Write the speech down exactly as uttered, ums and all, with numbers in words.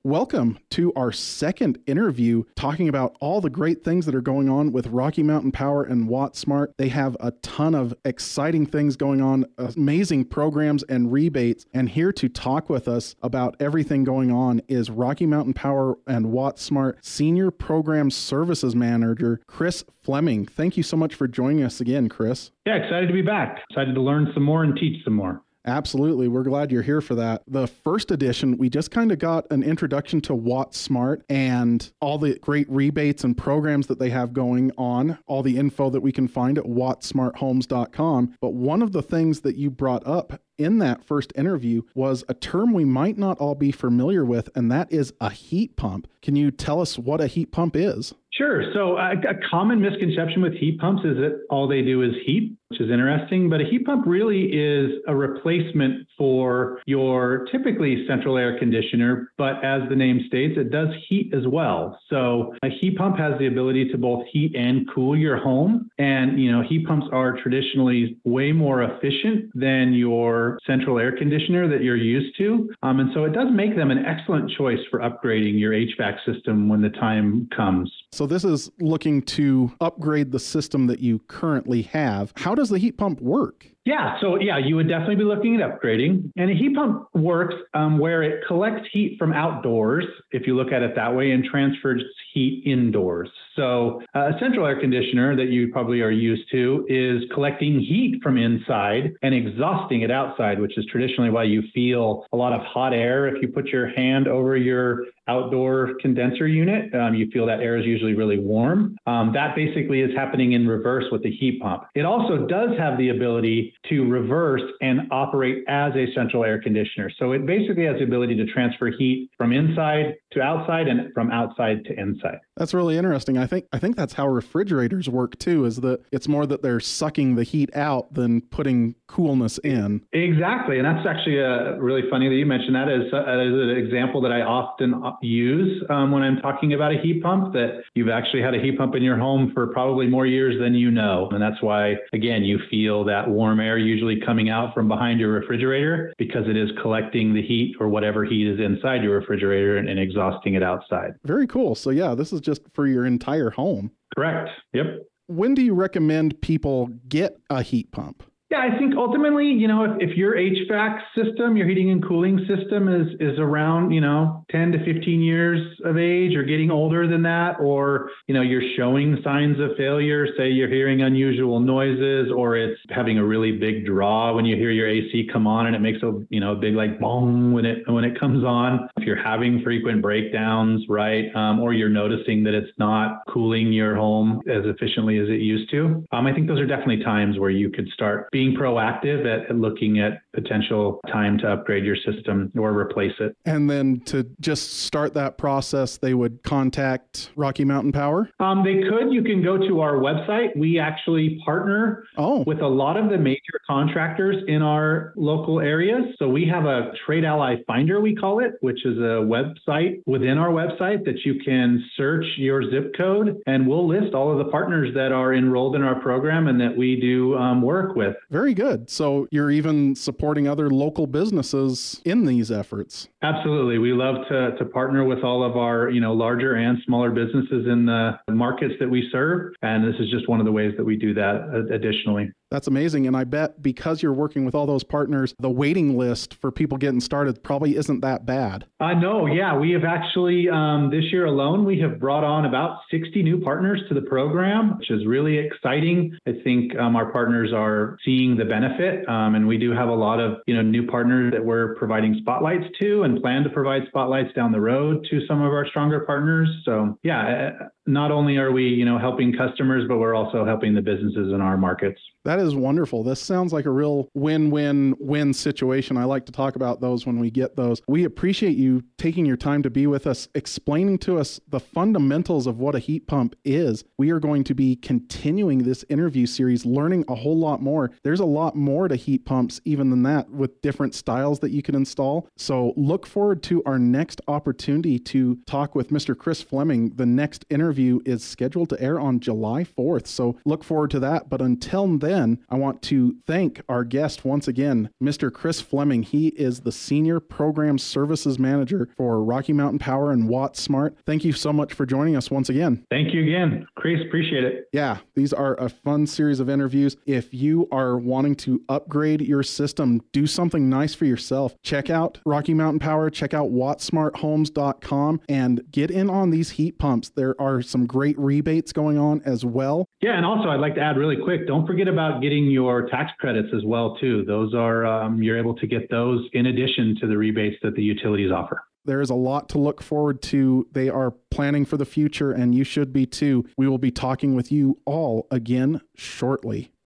Welcome to our second interview talking about all the great things that are going on with Rocky Mountain Power and WattSmart. They have a ton of exciting things going on, amazing programs and rebates. And here to talk with us about everything going on is Rocky Mountain Power and WattSmart Senior Program Services Manager, Chris Fleming. Thank you so much for joining us again, Chris. Yeah, excited to be back. Excited to learn some more and teach some more. Absolutely. We're glad you're here for that. The first edition, we just kind of got an introduction to WattSmart and all the great rebates and programs that they have going on, all the info that we can find at watt smart homes dot com. But one of the things that you brought up in that first interview was a term we might not all be familiar with, and that is a heat pump. Can you tell us what a heat pump is? Sure. So a, a common misconception with heat pumps is that all they do is heat, which is interesting. But a heat pump really is a replacement for your typically central air conditioner. But as the name states, it does heat as well. So a heat pump has the ability to both heat and cool your home. And, you know, heat pumps are traditionally way more efficient than your central air conditioner that you're used to. Um, and so it does make them an excellent choice for upgrading your H V A C system when the time comes. So this is looking to upgrade the system that you currently have. How does the heat pump work? Yeah, so yeah, you would definitely be looking at upgrading. And a heat pump works um, where it collects heat from outdoors, if you look at it that way, and transfers heat indoors. So uh, a central air conditioner that you probably are used to is collecting heat from inside and exhausting it outside, which is traditionally why you feel a lot of hot air. If you put your hand over your outdoor condenser unit, um, you feel that air is usually really warm. Um, that basically is happening in reverse with the heat pump. It also does have the ability to reverse and operate as a central air conditioner. So it basically has the ability to transfer heat from inside to outside and from outside to inside. That's really interesting. I think I think that's how refrigerators work too, is that it's more that they're sucking the heat out than putting coolness in. Exactly. And that's actually uh, really funny that you mentioned that as, uh, as an example that I often use um, when I'm talking about a heat pump, that you've actually had a heat pump in your home for probably more years than you know. And that's why, again, you feel that warm air usually coming out from behind your refrigerator, because it is collecting the heat or whatever heat is inside your refrigerator and, and exhausting it outside. Very cool. So yeah, this is just for your entire home. Correct. Yep. When do you recommend people get a heat pump? Yeah, I think ultimately, you know, if, if your H V A C system, your heating and cooling system is is around, you know, ten to fifteen years of age or getting older than that, or, you know, you're showing signs of failure, say you're hearing unusual noises, or it's having a really big draw when you hear your A C come on and it makes a, you know, big like bong when it when it comes on. If you're having frequent breakdowns, right, um, or you're noticing that it's not cooling your home as efficiently as it used to, um, I think those are definitely times where you could start being Being proactive at, at looking at potential time to upgrade your system or replace it. And then to just start that process, they would contact Rocky Mountain Power? Um, they could. You can go to our website. We actually partner oh. with a lot of the major contractors in our local areas. So we have a Trade Ally Finder, we call it, which is a website within our website that you can search your zip code, and we'll list all of the partners that are enrolled in our program and that we do um, work with. Very good. So you're even supporting other local businesses in these efforts. Absolutely. We love to to partner with all of our, you know, larger and smaller businesses in the markets that we serve. And this is just one of the ways that we do that additionally. That's amazing. And I bet because you're working with all those partners, the waiting list for people getting started probably isn't that bad. I know. Yeah. We have actually, um, this year alone, we have brought on about sixty new partners to the program, which is really exciting. I think um, our partners are seeing the benefit. Um, and we do have a lot of, you know, new partners that we're providing spotlights to and plan to provide spotlights down the road to some of our stronger partners. So yeah, not only are we, you know, helping customers, but we're also helping the businesses in our markets. That is wonderful. This sounds like a real win-win-win situation. I like to talk about those when we get those. We appreciate you taking your time to be with us, explaining to us the fundamentals of what a heat pump is. We are going to be continuing this interview series, learning a whole lot more. There's a lot more to heat pumps even than that, with different styles that you can install. So look forward to our next opportunity to talk with Mister Chris Fleming. The next interview is scheduled to air on July fourth. So look forward to that. But until then, again, I want to thank our guest once again, Mister Chris Fleming. He is the Senior Program Services Manager for Rocky Mountain Power and WattSmart. Thank you so much for joining us once again. Thank you again, Chris. Appreciate it. Yeah, these are a fun series of interviews. If you are wanting to upgrade your system, do something nice for yourself, check out Rocky Mountain Power, check out watt smart homes dot com, and get in on these heat pumps. There are some great rebates going on as well. Yeah, and also I'd like to add really quick, don't forget about getting your tax credits as well, too. Those are, um, you're able to get those in addition to the rebates that the utilities offer. There is a lot to look forward to. They are planning for the future, and you should be too. We will be talking with you all again shortly.